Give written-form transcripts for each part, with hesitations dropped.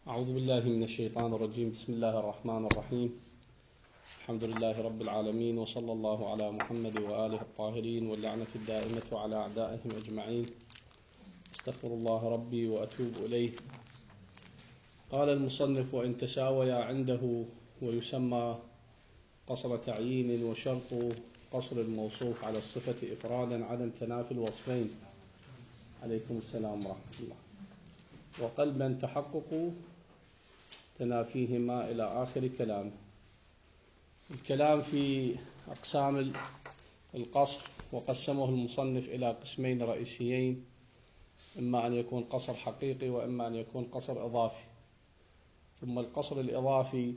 أعوذ بالله من الشيطان الرجيم. بسم الله الرحمن الرحيم. الحمد لله رب العالمين، وصلى الله على محمد وآله الطاهرين، واللعنة الدائمة على أعدائهم أجمعين. استغفر الله ربي وأتوب إليه. قال المصنف: وإن تساويا عنده ويسمى قصر تعيين، وشرط قصر الموصوف على الصفة إفرادا عدم تنافي الوصفين. عليكم السلام ورحمة الله. وقلبا تحقق تنافيهما إلى آخر كلامه. الكلام في أقسام القصر، وقسمه المصنف إلى قسمين رئيسيين: إما أن يكون قصر حقيقي، وإما أن يكون قصر إضافي. ثم القصر الإضافي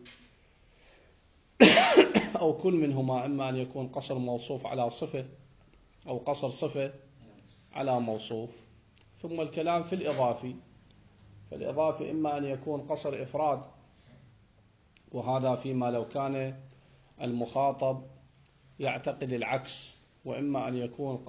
أو كل منهما إما أن يكون قصر موصوف على صفة، أو قصر صفة على موصوف. ثم الكلام في الإضافي، فالإضافي إما أن يكون قصر إفراد، وهذا فيما لو كان المخاطب يعتقد العكس، وإما أن يكون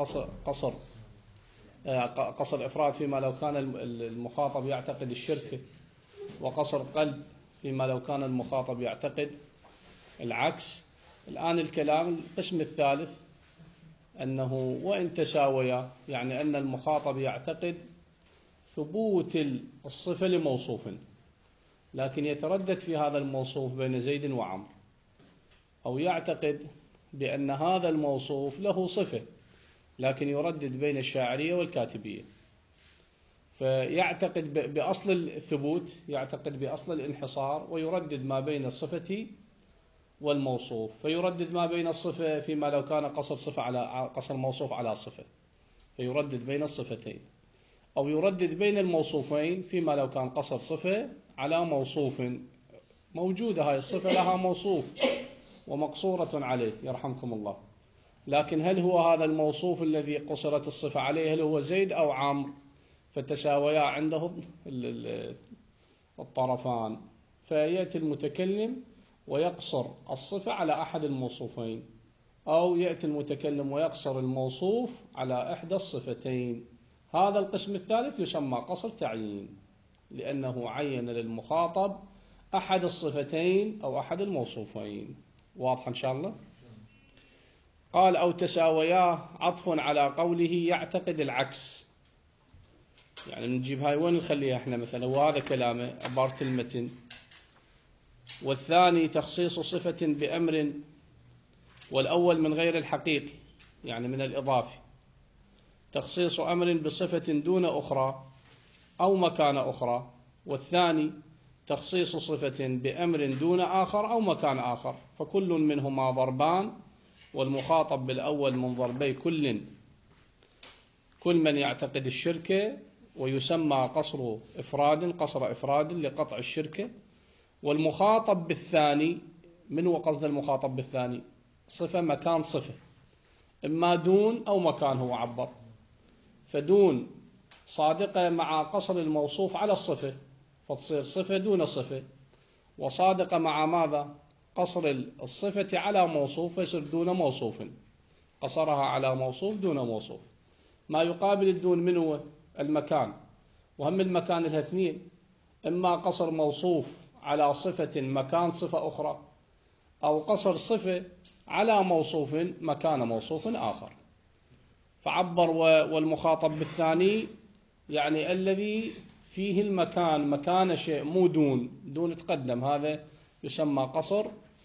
قصر إفراد فيما لو كان المخاطب يعتقد الشرك، وقصر قلب فيما لو كان المخاطب يعتقد العكس. الآن الكلام القسم الثالث، أنه وإن تساويا، يعني أن المخاطب يعتقد ثبوت الصفة لموصوف، لكن يتردد في هذا الموصوف بين زيد وعمر، أو يعتقد بأن هذا الموصوف له صفة لكن يردد بين الشاعرية والكاتبية، فيعتقد بأصل الثبوت، يعتقد بأصل الانحصار، ويردد ما بين الصفة والموصوف. فيردد ما بين الصفة فيما لو كان قصر صفة على قصر موصوف على صفة، فيردد بين الصفتين، أو يردد بين الموصوفين فيما لو كان قصر صفة على موصوف، موجودة هاي الصفة لها موصوف ومقصورة عليه يرحمكم الله، لكن هل هو هذا الموصوف الذي قصرت الصفة عليه هل هو زيد أو عمرو؟ فتساويا عندهم الطرفان، فيأتي المتكلم ويقصر الصفة على أحد الموصوفين، أو يأتي المتكلم ويقصر الموصوف على إحدى الصفتين. هذا القسم الثالث يسمى قصر تعيين، لأنه عين للمخاطب أحد الصفتين أو أحد الموصوفين. واضح إن شاء الله؟ قال: أو تساويا عطف على قوله يعتقد العكس. يعني نجيب هاي وين نخليها احنا مثلا؟ وهذا كلامه عبارة المتن. والثاني تخصيص صفة بأمر، والأول من غير الحقيقي يعني من الإضافي، تخصيص أمر بصفة دون أخرى أو مكان أخرى. والثاني تخصيص صفة بأمر دون آخر أو مكان آخر، فكل منهما ضربان، والمخاطب بالأول من ضربي كل من يعتقد الشرك، ويسمى قصر إفراد لقطع الشركة. والمخاطب بالثاني، من هو قصد المخاطب بالثاني؟ صفة مكان صفة، إما دون أو مكان هو عبر، فدون صادقة مع قصر الموصوف على الصفة فتصير صفة دون صفة، وصادقة مع ماذا؟ قصر الصفة على موصوف فيصير دون موصوف، قصرها على موصوف دون موصوف. ما يقابل الدون من هو؟ المكان، وهم المكان لها اثنين: إما قصر موصوف على صفة مكان صفة أخرى، أو قصر صفة على موصوف مكان موصوف آخر. فعبر والمخاطب بالثاني يعني الذي فيه المكان مكان شيء، مو دون تقدم، هذا يسمى قصر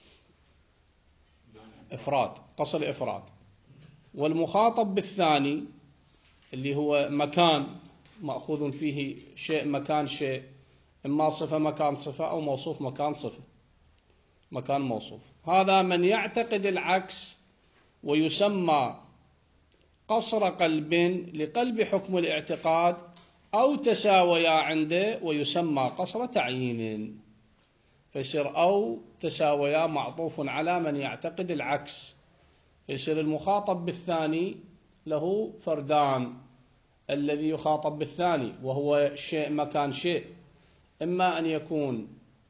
إفراد. والمخاطب بالثاني اللي هو مكان مأخوذ فيه شيء مكان شيء، إما صفة مكان صفة أو موصوف مكان صفة مكان موصوف، هذا من يعتقد العكس، ويسمى قصر قلب لقلب حكم الاعتقاد، أو تساويا عنده ويسمى قصر تعيين. فيصير أو تساويا معطوف على من يعتقد العكس، فيصير المخاطب بالثاني له فردان: الذي يخاطب بالثاني وهو شيء مكان شيء، إما أن يكون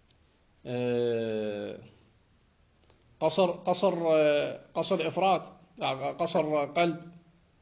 قصر إفراد قصر قلب،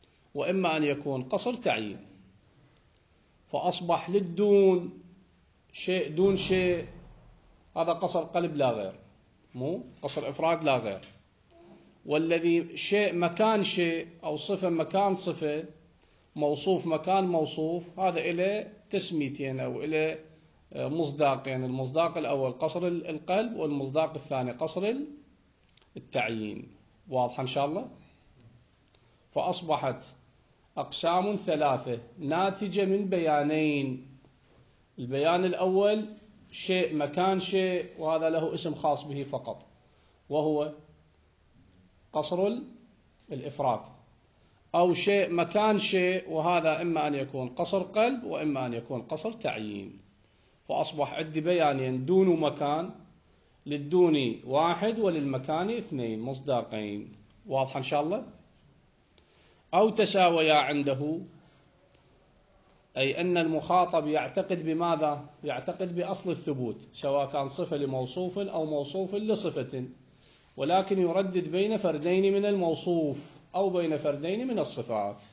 وإما أن يكون قصر تعيين. فأصبح للدون شيء دون شيء، هذا قصر قلب لا غير، مو قصر إفراد لا غير. والذي شيء مكان شيء أو صفة مكان صفة، موصوف مكان موصوف، هذا إلى تسميتين أو إلى مصداقين. المصداق الأول قصر القلب، والمصداق الثاني قصر التعيين. واضح إن شاء الله؟ فأصبحت أقسام ثلاثة ناتجة من بيانين. البيان الأول شيء مكان شيء، وهذا له اسم خاص به فقط، وهو قصر الإفراد، أو شيء مكان شيء، وهذا إما أن يكون قصر قلب وإما أن يكون قصر تعيين. فأصبح عندي بيانين، دون ومكان، للدون واحد وللمكان اثنين مصداقين. واضح إن شاء الله؟ أو تساويا عنده، أي أن المخاطب يعتقد بماذا؟ يعتقد بأصل الثبوت، سواء كان صفة لموصوف أو موصوف لصفة، ولكن يردد بين فردين من الموصوف أو بين فردين من الصفات.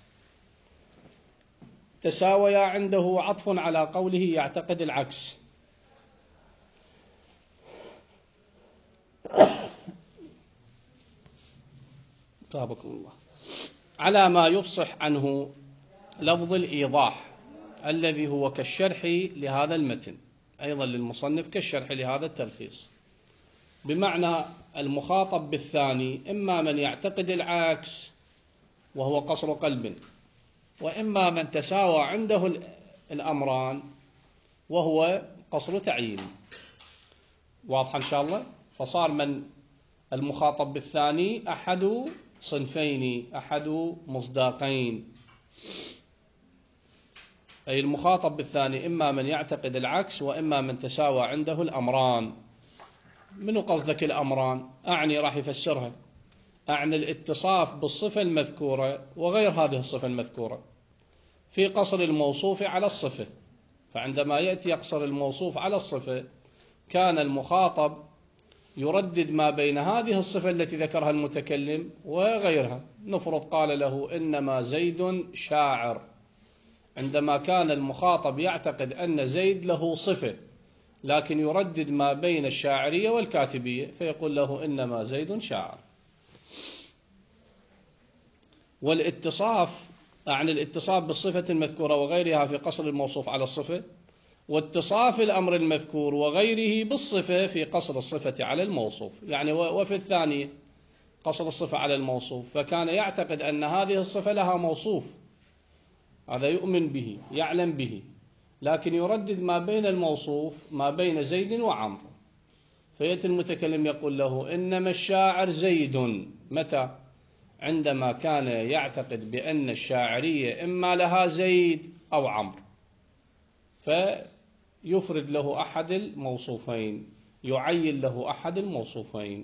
تساويا عنده عطف على قوله يعتقد العكس. طابكم الله. على ما يفصح عنه لفظ الإيضاح الذي هو كالشرح لهذا المتن، أيضا للمصنف كالشرح لهذا التلخيص. بمعنى المخاطب بالثاني إما من يعتقد العكس وهو قصر قلب، وإما من تساوى عنده الأمران وهو قصر تعيين. واضح إن شاء الله؟ فصار من المخاطب بالثاني أحد صنفين، أحد مصداقين. أي المخاطب بالثاني إما من يعتقد العكس وإما من تساوى عنده الأمران. منو قصدك الأمران؟ أعني راح يفسرها، أعني الاتصاف بالصفة المذكورة وغير هذه الصفة المذكورة في قصر الموصوف على الصفة. فعندما يأتي يقصر الموصوف على الصفة، كان المخاطب يردد ما بين هذه الصفة التي ذكرها المتكلم وغيرها. نفرض قال له إنما زيد شاعر، عندما كان المخاطب يعتقد أن زيد له صفة، لكن يردد ما بين الشاعرية والكاتبية، فيقول له إنما زيد شاعر. والاتصاف عن الاتصاف بالصفة المذكورة وغيرها في قصر الموصوف على الصفة، واتصاف الأمر المذكور وغيره بالصفة في قصر الصفة على الموصوف. يعني وفي الثاني قصر الصفة على الموصوف، فكان يعتقد أن هذه الصفة لها موصوف، هذا يؤمن به يعلم به، لكن يردد ما بين الموصوف ما بين زيد وعمر. فيأتي المتكلم يقول له إنما الشاعر زيد. متى؟ عندما كان يعتقد بأن الشاعرية إما لها زيد أو عمرو، فيفرد له أحد الموصوفين، يعين له أحد الموصوفين.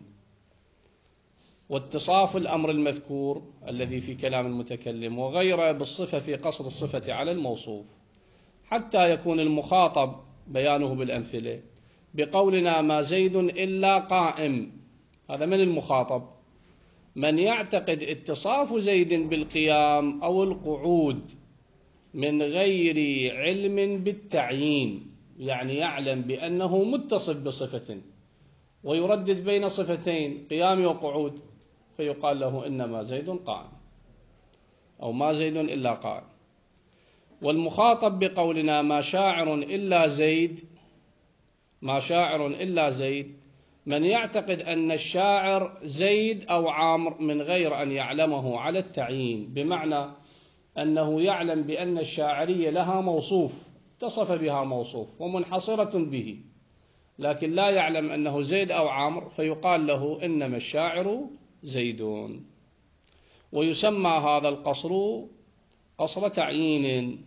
واتصاف الأمر المذكور الذي في كلام المتكلم وغيره بالصفة في قصر الصفة على الموصوف، حتى يكون المخاطب بيانه بالأمثلة بقولنا ما زيد إلا قائم. هذا من المخاطب؟ من يعتقد اتصاف زيد بالقيام أو القعود من غير علم بالتعيين، يعني يعلم بأنه متصف بصفة ويردد بين صفتين قيام وقعود، فيقال له إنما زيد قائم أو ما زيد إلا قائم. والمخاطب بقولنا ما شاعر إلا زيد، ما شاعر إلا زيد، من يعتقد أن الشاعر زيد أو عامر من غير أن يعلمه على التعيين، بمعنى أنه يعلم بأن الشاعرية لها موصوف اتصف بها موصوف ومنحصرة به، لكن لا يعلم أنه زيد أو عامر، فيقال له إنما الشاعر زيدون. ويسمى هذا القصر قصر تعيين.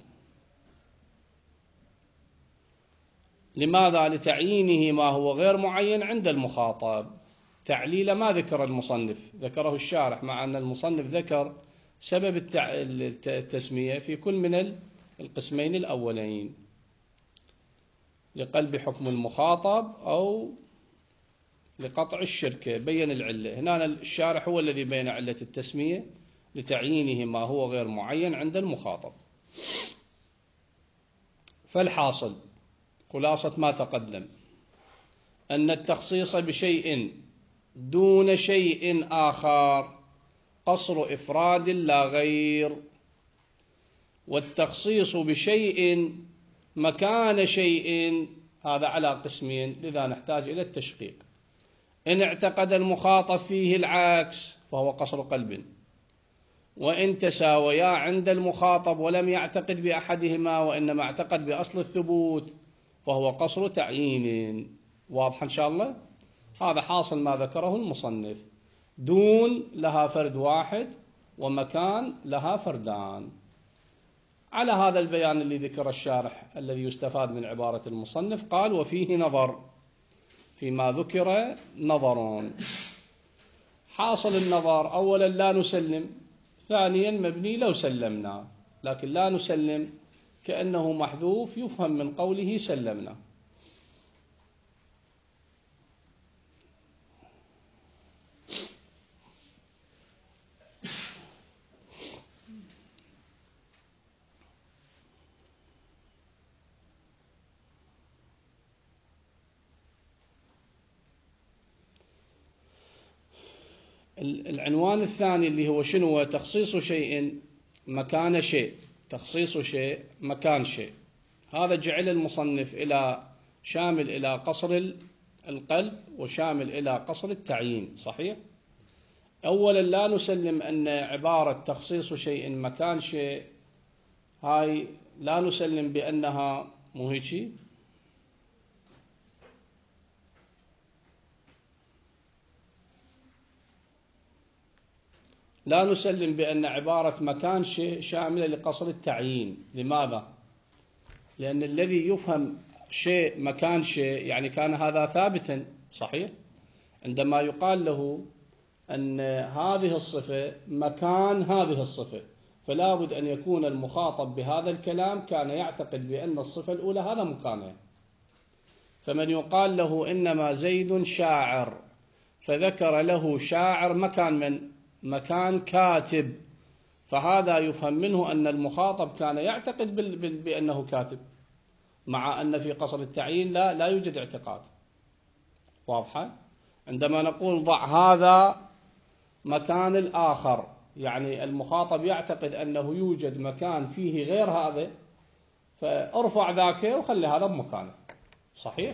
لماذا؟ لتعيينه ما هو غير معين عند المخاطب. تعليل ما ذكر المصنف، ذكره الشارح، مع أن المصنف ذكر سبب التسمية في كل من القسمين الأولين، لقلب حكم المخاطب أو لقطع الشركة، بين العلة. هنا الشارح هو الذي بين علة التسمية لتعيينه ما هو غير معين عند المخاطب. فالحاصل خلاصة ما تقدم أن التخصيص بشيء دون شيء آخر قصر إفراد لا غير، والتخصيص بشيء مكان شيء هذا على قسمين، لذا نحتاج إلى التشقيق. إن اعتقد المخاطب فيه العكس فهو قصر قلب، وإن تساويا عند المخاطب ولم يعتقد بأحدهما وإنما اعتقد بأصل الثبوت فهو قصر تعيين. واضح إن شاء الله؟ هذا حاصل ما ذكره المصنف، دون لها فرد واحد ومكان لها فردان. على هذا البيان اللي ذكر الشارح الذي يستفاد من عبارة المصنف، قال وفيه نظر، فيما ذكر نظر. حاصل النظر أولا لا نسلم، ثانيا مبني لو سلمنا، لكن لا نسلم كأنه محذوف يفهم من قوله سلمنا. العنوان الثاني اللي هو شنو؟ تخصيص شيء مكان شيء، تخصيص شيء مكان شيء. هذا جعل المصنف إلى شامل إلى قصر القلب وشامل إلى قصر التعيين. صحيح؟ أولا لا نسلم أن عبارة تخصيص شيء مكان شيء هاي لا نسلم بأنها مو هيك، لا نسلم بأن عبارة مكان شيء شاملة لقصر التعيين. لماذا؟ لأن الذي يفهم شيء مكان شيء يعني كان هذا ثابتا. صحيح؟ عندما يقال له أن هذه الصفة مكان هذه الصفة، فلا بد أن يكون المخاطب بهذا الكلام كان يعتقد بأن الصفة الأولى هذا مكانها. فمن يقال له إنما زيد شاعر فذكر له شاعر مكان كاتب، فهذا يفهم منه أن المخاطب كان يعتقد بأنه كاتب، مع أن في قصر التعيين لا يوجد اعتقاد. واضحة؟ عندما نقول ضع هذا مكان الآخر يعني المخاطب يعتقد أنه يوجد مكان فيه غير هذا، فارفع ذاك وخلي هذا بمكانه. صحيح؟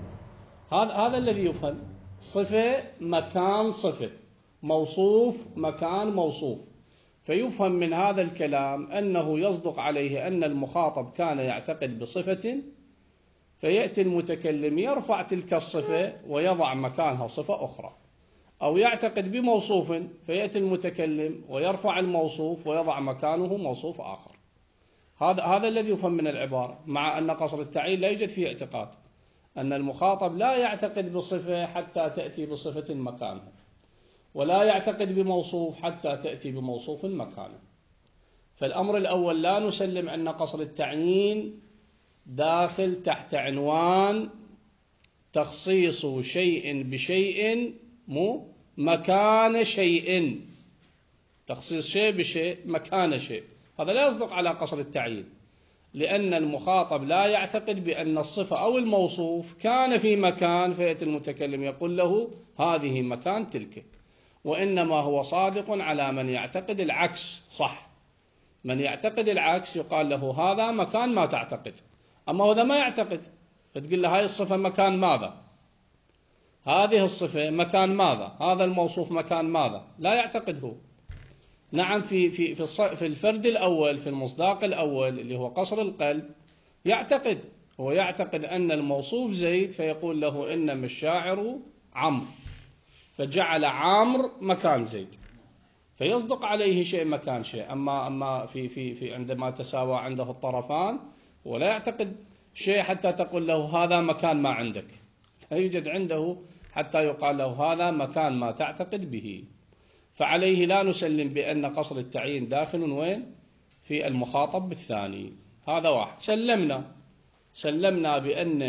هذا الذي يفهم. صفة مكان صفة، موصوف مكان موصوف، فيفهم من هذا الكلام أنه يصدق عليه أن المخاطب كان يعتقد بصفة، فيأتي المتكلم يرفع تلك الصفة ويضع مكانها صفة أخرى، أو يعتقد بموصوف فيأتي المتكلم ويرفع الموصوف ويضع مكانه موصوف آخر. هذا الذي يفهم من العبارة، مع أن قصر التعيين لا يوجد فيه اعتقاد، أن المخاطب لا يعتقد بصفة حتى تأتي بصفة مكانه، ولا يعتقد بموصوف حتى تأتي بموصوف مكانه. فالأمر الأول لا نسلم أن قصر التعيين داخل تحت عنوان تخصيص شيء بشيء مو مكان شيء، تخصيص شيء بشيء مكان شيء، هذا لا يصدق على قصر التعيين، لأن المخاطب لا يعتقد بأن الصفة أو الموصوف كان في مكان فيأتي المتكلم يقول له هذه مكان تلك، وإنما هو صادق على من يعتقد العكس. صح، من يعتقد العكس يقال له هذا مكان ما تعتقد، أما هذا ما يعتقد فتقول له هاي الصفة مكان ماذا، هذه الصفة مكان ماذا، هذا الموصوف مكان ماذا، لا يعتقد هو. نعم في الفرد الأول، في المصداق الأول اللي هو قصر القلب، يعتقد، هو يعتقد أن الموصوف زيد فيقول له إنما الشاعر عمرو، فجعل عمرو مكان زيد، فيصدق عليه شيء مكان شيء. أما في عندما تساوى عنده الطرفان ولا يعتقد شيء حتى تقول له هذا مكان ما عندك، لا يوجد عنده حتى يقال له هذا مكان ما تعتقد به. فعليه لا نسلم بأن قصر التعيين داخل وين؟ في المخاطب بالثاني. هذا واحد. سلمنا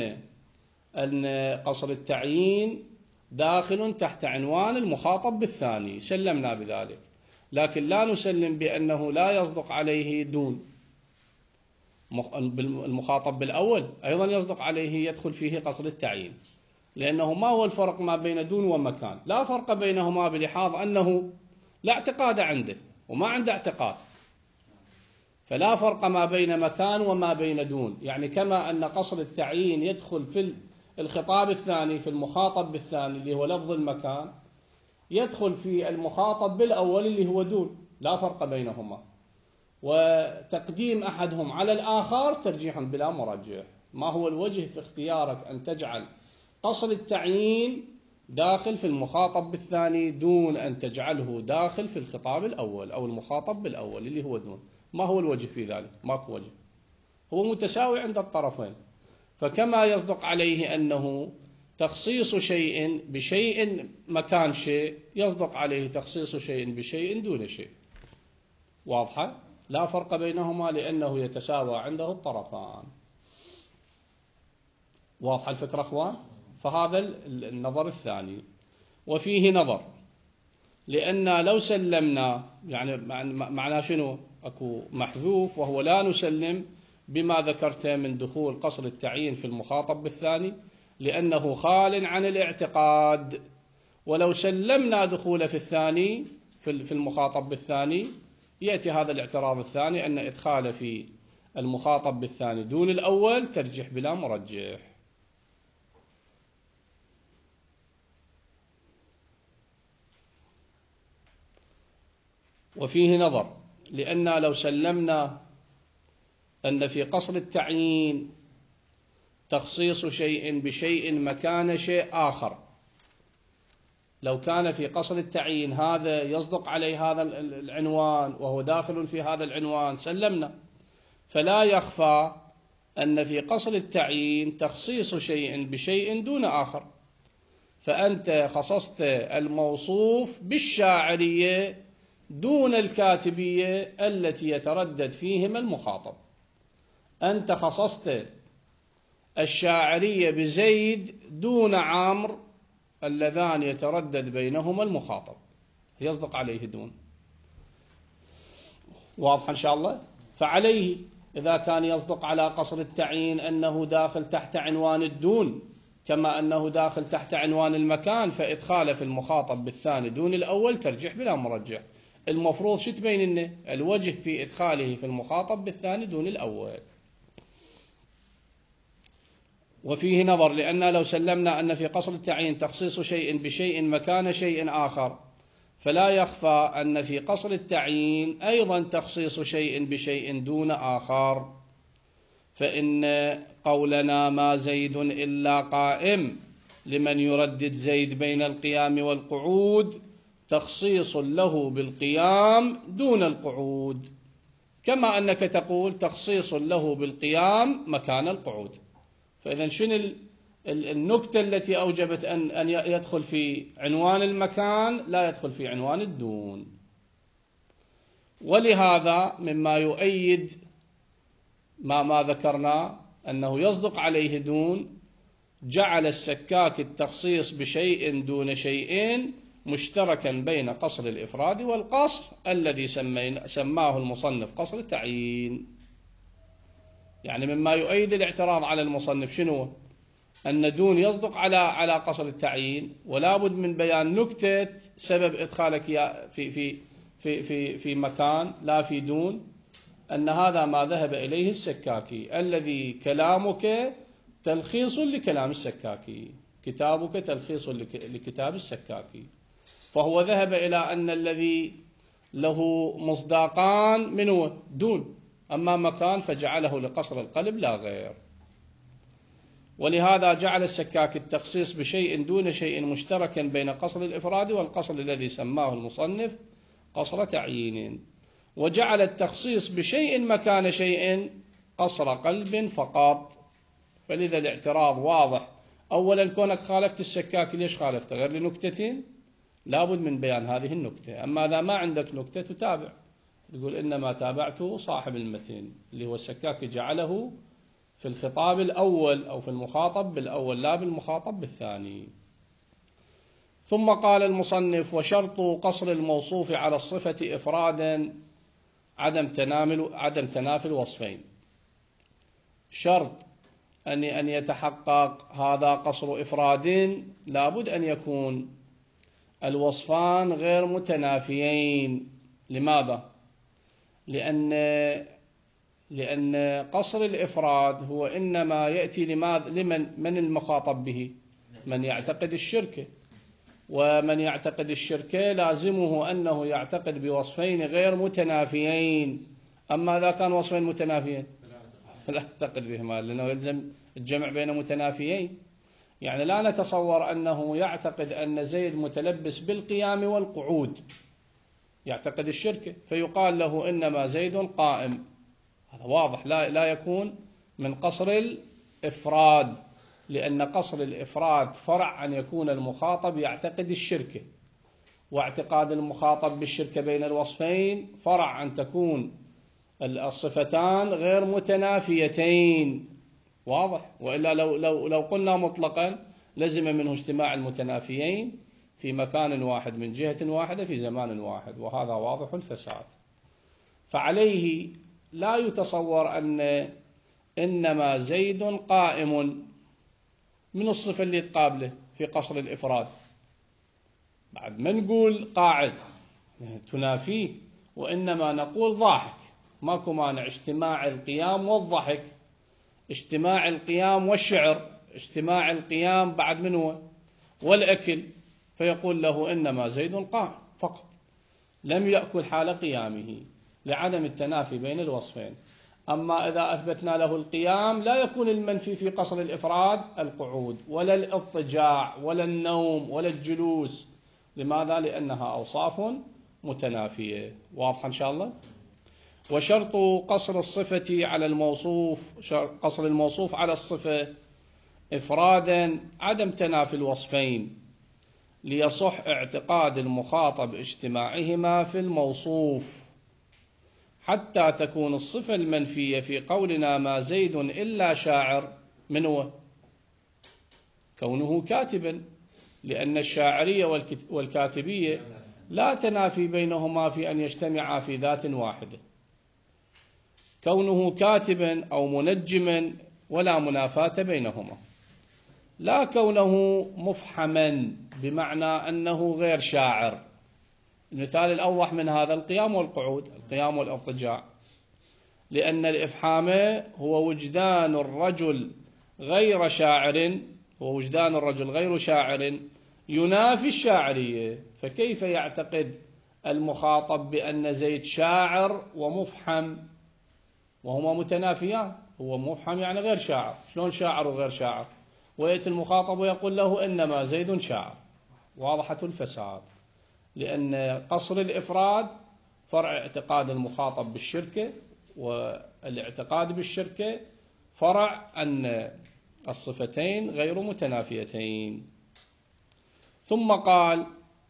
بأن قصر التعيين داخل تحت عنوان المخاطب بالثاني، سلمنا بذلك، لكن لا نسلم بأنه لا يصدق عليه دون. المخاطب بالأول أيضا يصدق عليه يدخل فيه قصر التعيين، لأنه ما هو الفرق ما بين دون ومكان؟ لا فرق بينهما بلحاظ أنه لا اعتقاد عنده وما عنده اعتقاد، فلا فرق ما بين مكان وما بين دون. يعني كما أن قصر التعيين يدخل في الخطاب الثاني في المخاطب بالثاني اللي هو لفظ المكان، يدخل في المخاطب بالأول اللي هو دون، لا فرق بينهما، وتقديم أحدهم على الآخر ترجيح بلا مرجح. ما هو الوجه في اختيارك أن تجعل قصر التعيين داخل في المخاطب بالثاني دون أن تجعله داخل في الخطاب الأول أو المخاطب بالأول اللي هو دون؟ ما هو الوجه في ذلك؟ ماكو وجه، هو متساوي عند الطرفين. فكما يصدق عليه أنه تخصيص شيء بشيء مكان شيء، يصدق عليه تخصيص شيء بشيء دون شيء. واضحة؟ لا فرق بينهما لأنه يتساوى عنده الطرفان. واضحة الفكرة أخوان؟ فهذا النظر الثاني. وفيه نظر، لأن لو سلمنا يعني معناه شنو؟ أكو محذوف، وهو لا نسلم بما ذكرته من دخول قصر التعيين في المخاطب بالثاني لأنه خال عن الاعتقاد. ولو سلمنا دخول في الثاني في المخاطب بالثاني يأتي هذا الاعتراض الثاني أن إدخال في المخاطب بالثاني دون الأول ترجيح بلا مرجح. وفيه نظر، لأن لو سلمنا أن في قصر التعيين تخصيص شيء بشيء مكان شيء آخر، لو كان في قصر التعيين هذا يصدق عليه هذا العنوان وهو داخل في هذا العنوان سلمنا. فلا يخفى أن في قصر التعيين تخصيص شيء بشيء دون آخر، فأنت خصصت الموصوف بالشاعرية دون الكاتبية التي يتردد فيهما المخاطب. أنت خصصت الشاعرية بزيد دون عمرو اللذان يتردد بينهما المخاطب، يصدق عليه دون. واضح إن شاء الله؟ فعليه إذا كان يصدق على قصر التعيين أنه داخل تحت عنوان الدون كما أنه داخل تحت عنوان المكان، فإدخاله في المخاطب بالثاني دون الأول ترجح بلا مرجح. المفروض شو تبين لنا؟ الوجه في إدخاله في المخاطب بالثاني دون الأول. وفيه نظر، لأن لو سلمنا أن في قصر التعيين تخصيص شيء بشيء مكان شيء آخر، فلا يخفى أن في قصر التعيين أيضا تخصيص شيء بشيء دون آخر. فإن قولنا ما زيد إلا قائم لمن يردد زيد بين القيام والقعود تخصيص له بالقيام دون القعود، كما أنك تقول تخصيص له بالقيام مكان القعود. فإذا شنو النكتة التي أوجبت أن يدخل في عنوان المكان لا يدخل في عنوان الدون؟ ولهذا مما يؤيد ما ذكرنا أنه يصدق عليه دون، جعل السكاك التخصيص بشيء دون شيء مشتركا بين قصر الإفراد والقصر الذي سماه المصنف قصر التعيين. يعني مما يؤيد الاعتراض على المصنف شنو؟ أن دون يصدق على قصر التعيين، ولا بد من بيان نكتة سبب إدخالك في مكان لا في دون، أن هذا ما ذهب إليه السكاكي الذي كلامك تلخيص لكلام السكاكي، كتابك تلخيص لكتاب السكاكي، فهو ذهب إلى أن الذي له مصداقان منه دون، أما مكان فجعله لقصر القلب لا غير. ولهذا جعل السكاك التخصيص بشيء دون شيء مشتركا بين قصر الإفراد والقصر الذي سماه المصنف قصر تعيين، وجعل التخصيص بشيء مكان شيء قصر قلب فقط. فلذا الاعتراض واضح. أولا كونك خالفت السكاك، ليش خالفته؟ غير لنكتتين، لابد من بيان هذه النكتة. أما إذا ما عندك نكتة تتابع، تقول إنما تابعته صاحب المتن اللي هو السكاك جعله في الخطاب الأول أو في المخاطب بالأول لا بالمخاطب بالثاني. ثم قال المصنف: وشرط قصر الموصوف على الصفة إفرادا عدم تنافي الوصفين. شرط أن يتحقق هذا قصر إفراد لابد أن يكون الوصفان غير متنافيين. لماذا؟ لأن قصر الإفراد هو إنما يأتي لمن المخاطب به؟ من يعتقد الشركة، ومن يعتقد الشركة لازمه أنه يعتقد بوصفين غير متنافيين. أما إذا كان وصفين متنافيين لا يعتقد بهما، لأنه يلزم الجمع بين متنافيين. يعني لا نتصور أنه يعتقد أن زيد متلبس بالقيام والقعود، يعتقد الشركة فيقال له إنما زيد قائم. هذا واضح، لا يكون من قصر الإفراد، لأن قصر الإفراد فرع أن يكون المخاطب يعتقد الشركة، واعتقاد المخاطب بالشركة بين الوصفين فرع أن تكون الصفتان غير متنافيتين. واضح؟ وإلا لو قلنا مطلقا لزم منه اجتماع المتنافيين في مكان واحد من جهة واحدة في زمان واحد، وهذا واضح الفساد. فعليه لا يتصور أن إنما زيد قائم من الصفة اللي تقابله في قصر الإفراد. بعد ما نقول قاعد تنافيه، وإنما نقول ضاحك. ماكو مانع اجتماع القيام والضحك، اجتماع القيام والشعر، اجتماع القيام بعد منه والأكل، فيقول له إنما زيد قائم فقط، لم يأكل حال قيامه لعدم التنافي بين الوصفين. أما إذا أثبتنا له القيام لا يكون المنفي في قصر الإفراد القعود ولا الاضطجاع ولا النوم ولا الجلوس. لماذا؟ لأنها أوصاف متنافية. واضح إن شاء الله؟ وشرط قصر الصفة على الموصوف، قصر الموصوف على الصفة إفرادا عدم تنافي الوصفين، ليصح اعتقاد المخاطب اجتماعهما في الموصوف، حتى تكون الصفة المنفية في قولنا ما زيد إلا شاعر من هو؟ كونه كاتبا، لأن الشاعرية والكاتبية لا تنافي بينهما في أن يجتمعا في ذات واحدة. كونه كاتبا أو منجما ولا منافاة بينهما. لا كونه مفحما بمعنى أنه غير شاعر. المثال الأوضح من هذا القيام والقعود، القيام والاضطجاع، لأن الإفحام هو وجدان الرجل غير شاعر، هو وجدان الرجل غير شاعر ينافي الشاعرية. فكيف يعتقد المخاطب بأن زيد شاعر ومفحم وهما متنافيان؟ هو مفحم يعني غير شاعر، شلون شاعر وغير شاعر؟ ويأتي المخاطب ويقول له إنما زيد شاعر. واضحة الفساد، لأن قصر الإفراد فرع اعتقاد المخاطب بالشركة، والاعتقاد بالشركة فرع أن الصفتين غير متنافيتين. ثم قال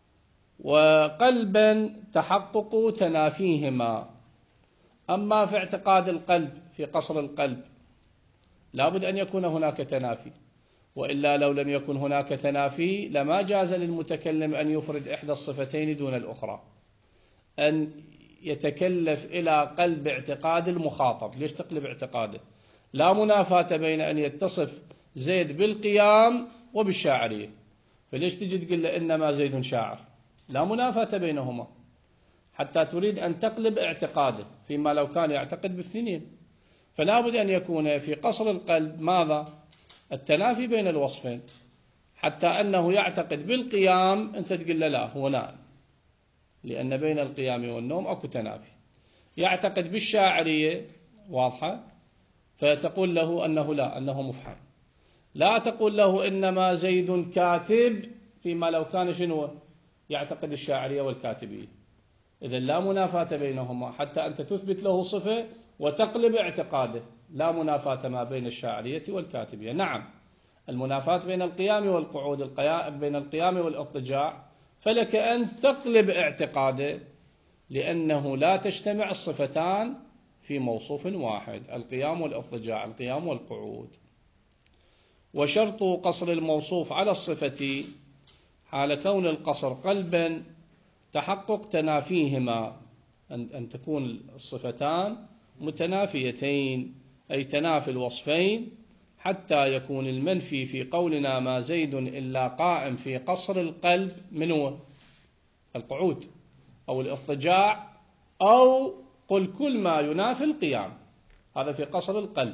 وقلبا تحقق تنافيهما. أما في اعتقاد القلب، في قصر القلب لابد أن يكون هناك تنافي، وإلا لو لم يكن هناك تنافي لما جاز للمتكلم أن يفرد إحدى الصفتين دون الأخرى، أن يتكلف إلى قلب اعتقاد المخاطب. ليش تقلب اعتقاده؟ لا منافاة بين أن يتصف زيد بالقيام وبالشاعرية، فليش تجي تقول له إنما زيد شاعر؟ لا منافاة بينهما، حتى تريد أن تقلب اعتقاده فيما لو كان يعتقد بالاثنين. فلا بد أن يكون في قصر القلب ماذا؟ التنافي بين الوصفين، حتى أنه يعتقد بالقيام أنت تقول له لا هو نائم، لأن بين القيام والنوم أكو تنافي. يعتقد بالشاعرية، واضحة، فتقول له أنه لا، أنه مفحم. لا تقول له إنما زيد كاتب فيما لو كان شنو؟ يعتقد الشاعرية والكاتبية. إذن لا منافاة بينهما، حتى أنت تثبت له صفة وتقلب اعتقاده. لا منافاة ما بين الشاعرية والكاتبية. نعم المنافاة بين القيام والقعود، بين القيام والاضطجاع، فلك أن تقلب اعتقاده، لأنه لا تجتمع الصفتان في موصوف واحد، القيام والاضطجاع، القيام والقعود. وشرط قصر الموصوف على الصفة حال كون القصر قلبا تحقق تنافيهما، أن تكون الصفتان متنافيتين، أي تنافي الوصفين، حتى يكون المنفي في قولنا ما زيد إلا قائم في قصر القلب من هو القعود أو الاضطجاع، أو قل كل ما ينافي القيام، هذا في قصر القلب.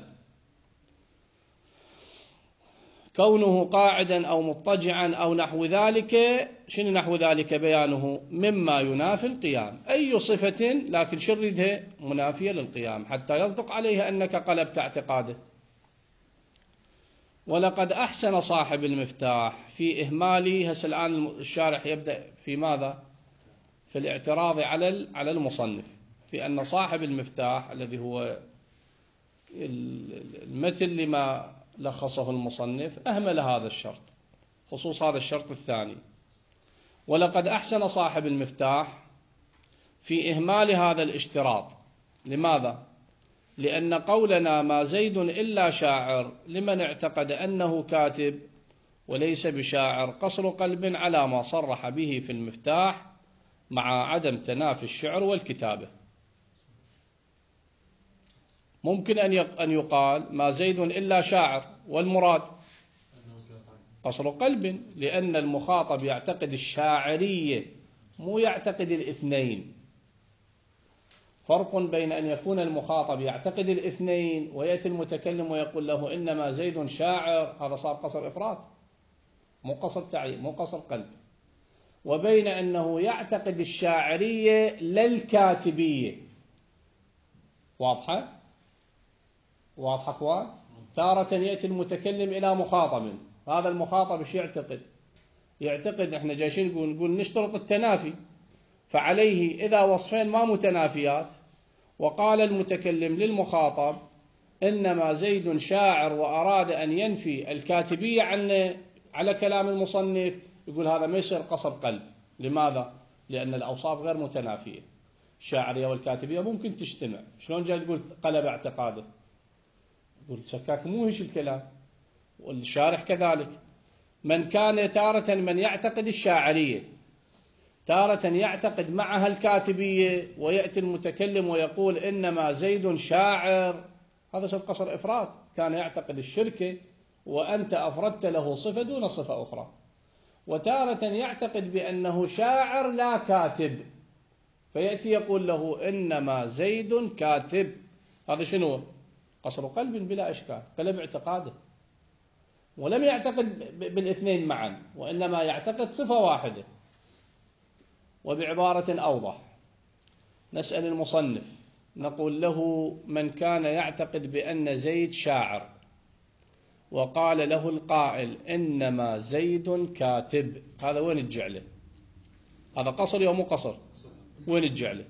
كونه قاعدا أو مضطجعا أو نحو ذلك. شنو نحو ذلك؟ بيانه مما ينافي القيام، أي صفة لكن شردها منافية للقيام حتى يصدق عليه أنك قلبت اعتقاده. ولقد أحسن صاحب المفتاح في إهماله. هسه الآن الشارح يبدأ في ماذا؟ في الاعتراض على المصنف في أن صاحب المفتاح الذي هو المثل لما لخصه المصنف أهمل هذا الشرط، خصوص هذا الشرط الثاني. ولقد أحسن صاحب المفتاح في إهمال هذا الاشتراط. لماذا؟ لأن قولنا ما زيد إلا شاعر لمن اعتقد أنه كاتب وليس بشاعر قصر قلب على ما صرح به في المفتاح، مع عدم تنافي الشعر والكتابة. ممكن أن يقال ما زيد إلا شاعر، والمراد قصر قلب، لأن المخاطب يعتقد الشاعرية مو يعتقد الاثنين. فرق بين أن يكون المخاطب يعتقد الاثنين ويأتي المتكلم ويقول له إنما زيد شاعر، هذا صار قصر إفراد مو قصر تعيين مو قصر قلب، وبين أنه يعتقد الشاعرية للكاتبية. واضحة أخوان؟ تارة يأتي المتكلم إلى مخاطب، هذا المخاطب ايش يعتقد احنا جايشين نقول نشترط التنافي، فعليه إذا وصفين ما متنافيات وقال المتكلم للمخاطب إنما زيد شاعر وأراد أن ينفي الكاتبية عنه على كلام المصنف، يقول هذا ما يصير قصر قلب. لماذا؟ لأن الأوصاف غير متنافية، الشاعرية والكاتبية ممكن تجتمع. شلون جاي تقول قلب اعتقاده؟ يقول شكاك مو هيش الكلام. والشارح كذلك، من كان تارة من يعتقد الشاعرية، تارة يعتقد معها الكاتبية، ويأتي المتكلم ويقول إنما زيد شاعر، هذا صار قصر إفراد. كان يعتقد الشركة وأنت أفردت له صفة دون صفة أخرى. وتارة يعتقد بأنه شاعر لا كاتب، فيأتي يقول له إنما زيد كاتب، هذا شنو؟ قصر قلب بلا إشكال، قلب اعتقاده، ولم يعتقد بالاثنين معا، وإنما يعتقد صفة واحدة. وبعبارة أوضح نسأل المصنف نقول له من كان يعتقد بأن زيد شاعر وقال له القائل إنما زيد كاتب، هذا وين الجعله؟ هذا قصر يوم قصر؟ وين الجعله؟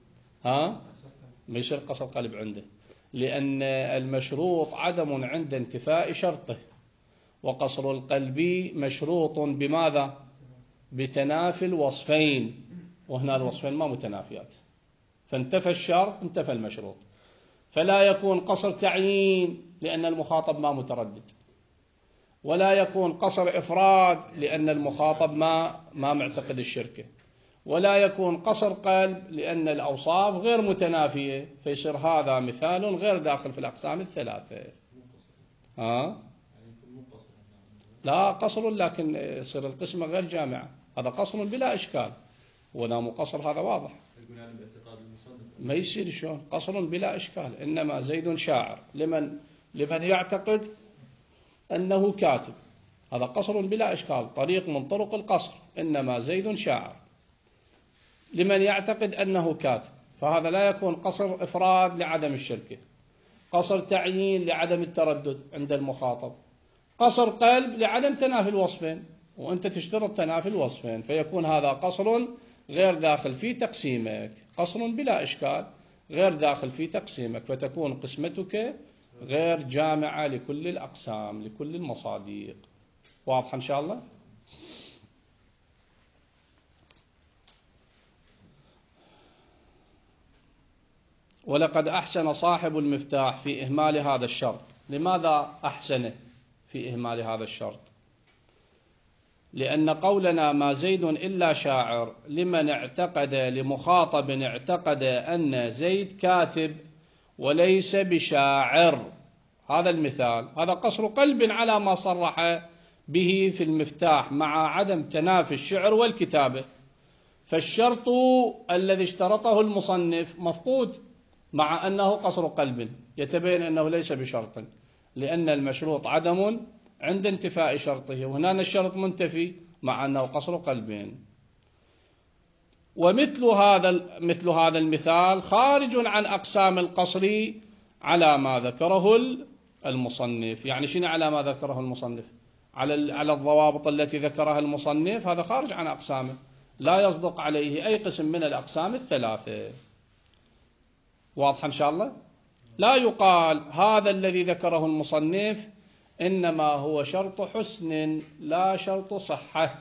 ما يصير قصر قلب عنده، لأن المشروط عدم عند انتفاء شرطه، وقصر القلب مشروط بماذا؟ بتنافي الوصفين، وهنا الوصفين ما متنافيات، فانتفى الشرط انتفى المشروط. فلا يكون قصر تعيين لأن المخاطب ما متردد، ولا يكون قصر إفراد لأن المخاطب ما معتقد الشركة، ولا يكون قصر قلب لأن الأوصاف غير متنافية، فيصير هذا مثال غير داخل في الأقسام الثلاثة. لا قصر، لكن يصير القسمة غير جامعة، هذا قصر بلا إشكال، ونام قصر هذا واضح. ما يصير شلون قصر بلا إشكال. إنما زيد شاعر لمن يعتقد أنه كاتب، هذا قصر بلا إشكال، طريق من طرق القصر. إنما زيد شاعر لمن يعتقد أنه كاتب، فهذا لا يكون قصر إفراد لعدم الشركة، قصر تعيين لعدم التردد عند المخاطب، قصر قلب لعدم تنافي الوصفين، وأنت تشترط تنافي الوصفين، فيكون هذا قصر غير داخل في تقسيمك، قصر بلا إشكال غير داخل في تقسيمك، فتكون قسمتك غير جامعة لكل الأقسام لكل المصادق. واضح إن شاء الله؟ ولقد أحسن صاحب المفتاح في إهمال هذا الشرط. لماذا أحسن في إهمال هذا الشرط؟ لأن قولنا ما زيد إلا شاعر لمن اعتقد، لمخاطب اعتقد أن زيد كاتب وليس بشاعر. هذا المثال، هذا قصر قلب على ما صرح به في المفتاح مع عدم تنافي الشعر والكتابة. فالشرط الذي اشترطه المصنف مفقود، مع أنه قصر قلب، يتبين أنه ليس بشرط، لأن المشروط عدم عند انتفاء شرطه، وهنا الشرط منتفي مع أنه قصر قلب. ومثل هذا المثال خارج عن أقسام القصر على ما ذكره المصنف. يعني شنو على ما ذكره المصنف؟ على الضوابط التي ذكرها المصنف، هذا خارج عن أقسامه، لا يصدق عليه أي قسم من الأقسام الثلاثة. واضح إن شاء الله؟ لا يقال هذا الذي ذكره المصنف إنما هو شرط حسن لا شرط صحة.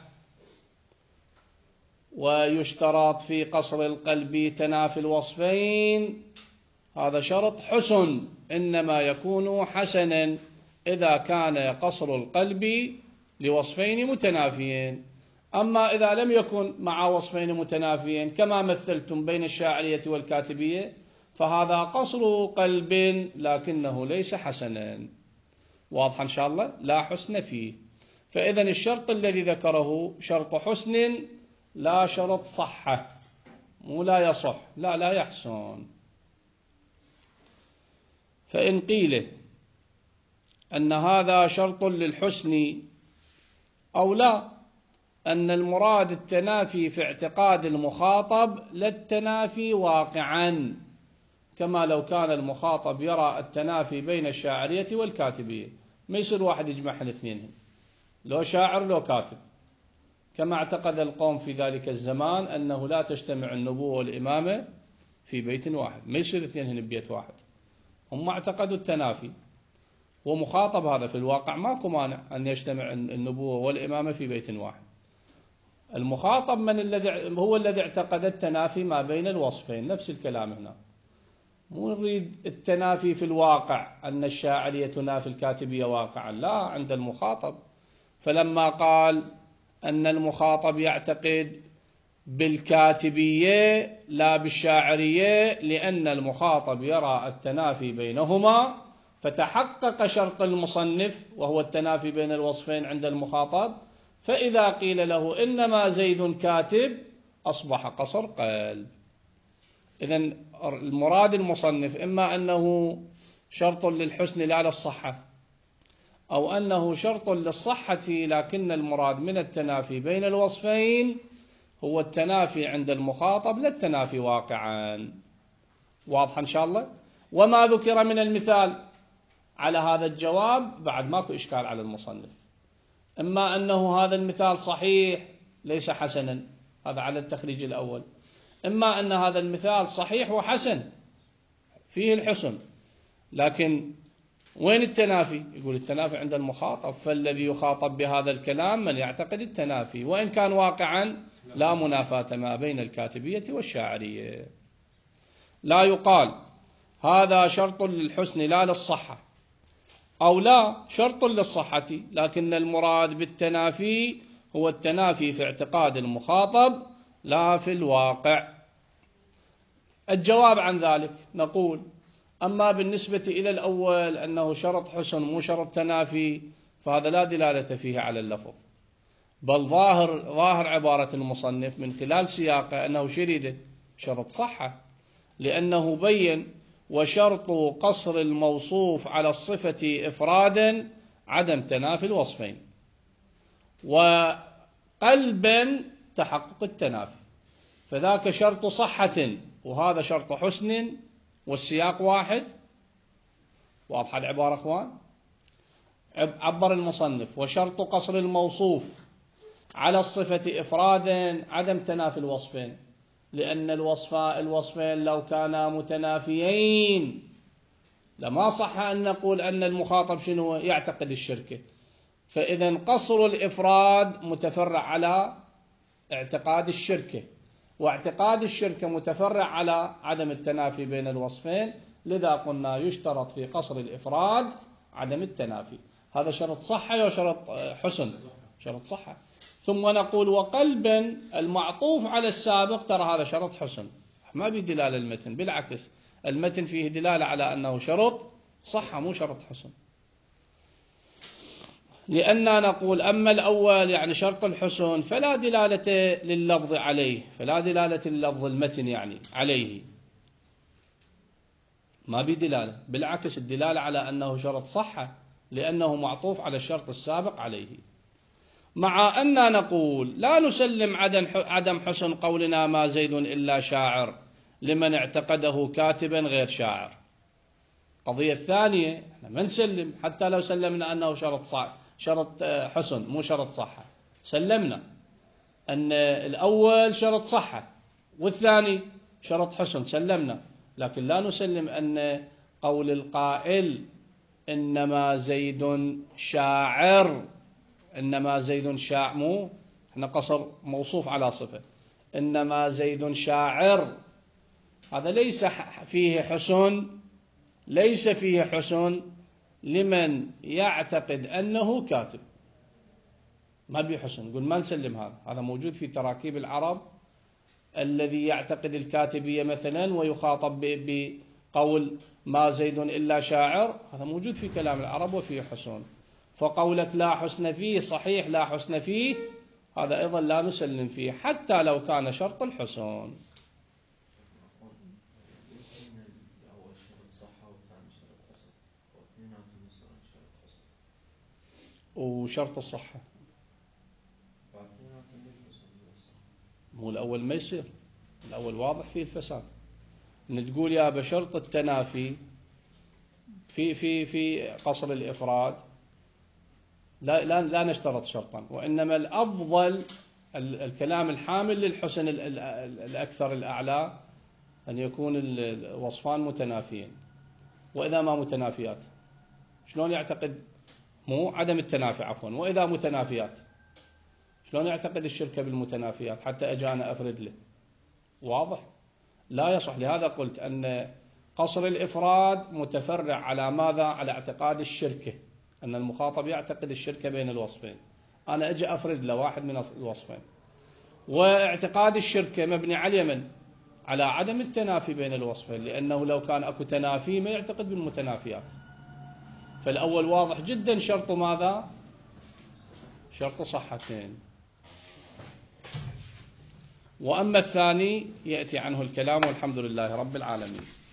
ويشترط في قصر القلب تنافي الوصفين، هذا شرط حسن، إنما يكون حسنا إذا كان قصر القلب لوصفين متنافيين. أما إذا لم يكن مع وصفين متنافيين كما مثلتم بين الشاعرية والكاتبية، فهذا قصر قلب لكنه ليس حسنا. واضح إن شاء الله؟ لا حسن فيه. فإذن الشرط الذي ذكره شرط حسن لا شرط صحة، مو لا يصح، لا يحسن. فإن قيل أن هذا شرط للحسن أو لا، أن المراد التنافي في اعتقاد المخاطب لا التنافي واقعا، كما لو كان المخاطب يرى التنافي بين الشاعرية والكاتبية. ما يصير واحد يجمعهم الاثنين، لو شاعر لو كاتب، كما اعتقد القوم في ذلك الزمان أنه لا تجتمع النبوة والإمامة في بيت واحد، ما يصير اثنين ببيت واحد. هم اعتقدوا التنافي، ومخاطب هذا في الواقع ماكو مانع أن يجتمع النبوة والإمامة في بيت واحد. المخاطب هو الذي اعتقد التنافي ما بين الوصفين، نفس الكلام هنا. مو نريد التنافي في الواقع أن الشاعرية تنافي الكاتبية واقعا، لا، عند المخاطب. فلما قال أن المخاطب يعتقد بالكاتبية لا بالشاعرية، لأن المخاطب يرى التنافي بينهما، فتحقق شرط المصنف وهو التنافي بين الوصفين عند المخاطب. فإذا قيل له إنما زيد كاتب أصبح قصر قلب. إذن المراد المصنف إما أنه شرط للحسن لا للصحة، أو أنه شرط للصحة لكن المراد من التنافي بين الوصفين هو التنافي عند المخاطب لا التنافي واقعا. واضح إن شاء الله؟ وما ذكر من المثال على هذا الجواب بعد ماكو إشكال على المصنف. إما أنه هذا المثال صحيح ليس حسنا، هذا على التخريج الأول. إما أن هذا المثال صحيح وحسن فيه الحسن، لكن وين التنافي؟ يقول التنافي عند المخاطب، فالذي يخاطب بهذا الكلام من يعتقد التنافي، وإن كان واقعا لا منافاة ما بين الكاتبية والشاعرية. لا يقال هذا شرط للحسن لا للصحة، أو لا شرط للصحة لكن المراد بالتنافي هو التنافي في اعتقاد المخاطب لا في الواقع. الجواب عن ذلك نقول: أما بالنسبة إلى الأول أنه شرط حسن مو شرط تنافي، فهذا لا دلالة فيه على اللفظ، بل ظاهر عبارة المصنف من خلال سياقه أنه شرط صحة، لأنه بين: وشرط قصر الموصوف على الصفة إفرادا عدم تنافي الوصفين، وقلبا تحقق التنافي، فذاك شرط صحة وهذا شرط حسن والسياق واحد. واضحة العبارة أخوان؟ عبر المصنف: وشرط قصر الموصوف على الصفة إفرادا عدم تنافي الوصفين، لأن الوصفين لو كانا متنافيين لما صح أن نقول أن المخاطب شنو يعتقد الشركة. فإذا قصر الإفراد متفرع على اعتقاد الشركة، واعتقاد الشركة متفرع على عدم التنافي بين الوصفين، لذا قلنا يشترط في قصر الإفراد عدم التنافي. هذا شرط صحة وشرط حسن، شرط صحة. ثم نقول: وقلبا المعطوف على السابق، ترى هذا شرط حسن، ما بدلالة المتن، بالعكس المتن فيه دلالة على أنه شرط صحة مو شرط حسن. لأننا نقول أما الأول يعني شرط الحسن فلا دلالة لللفظ عليه، فلا دلالة لللفظ المتن يعني عليه، ما بدلالة، بالعكس الدلالة على أنه شرط صحة لأنه معطوف على الشرط السابق عليه. مع أننا نقول لا نسلم عدم حسن قولنا ما زيد إلا شاعر لمن اعتقده كاتبا غير شاعر. القضية الثانية احنا ما نسلم حتى لو سلمنا أنه شرط حسن مو شرط صحة، سلمنا أن الأول شرط صحة والثاني شرط حسن سلمنا، لكن لا نسلم أن قول القائل إنما زيد شاعر، إنما زيد شاعر، مو احنا قصر موصوف على صفة، إنما زيد شاعر، هذا ليس فيه حسن، ليس فيه حسن لمن يعتقد أنه كاتب، ما بيه حسن، نقول ما نسلم هذا موجود في تراكيب العرب. الذي يعتقد الكاتبية مثلا ويخاطب بقول ما زيد إلا شاعر، هذا موجود في كلام العرب وفيه حسن. فقولك لا حسن فيه صحيح لا حسن فيه، هذا أيضا لا نسلم فيه حتى لو كان شرط الحسن. وشرط الصحة مو الأول ما يصير، الأول واضح فيه الفساد. تقول يا بشرط التنافي في قصر الإفراد لا نشترط شرطا، وإنما الأفضل الكلام الحامل للحسن الأكثر الأعلى أن يكون الوصفان متنافيين. وإذا ما متنافيات شلون يعتقد، مو عدم التنافي عفوا، وإذا متنافيات شلون يعتقد الشركة بالمتنافيات حتى أجانا أفرد له؟ واضح لا يصح. لهذا قلت أن قصر الإفراد متفرع على ماذا؟ على اعتقاد الشركة، أن المخاطب يعتقد الشركة بين الوصفين، أنا أجي أفرد له واحد من الوصفين، واعتقاد الشركة مبني على من؟ على عدم التنافي بين الوصفين، لأنه لو كان أكو تنافي ما يعتقد بالمتنافيات. فالأول واضح جدا شرط ماذا؟ شرط صحتين. وأما الثاني يأتي عنه الكلام، والحمد لله رب العالمين.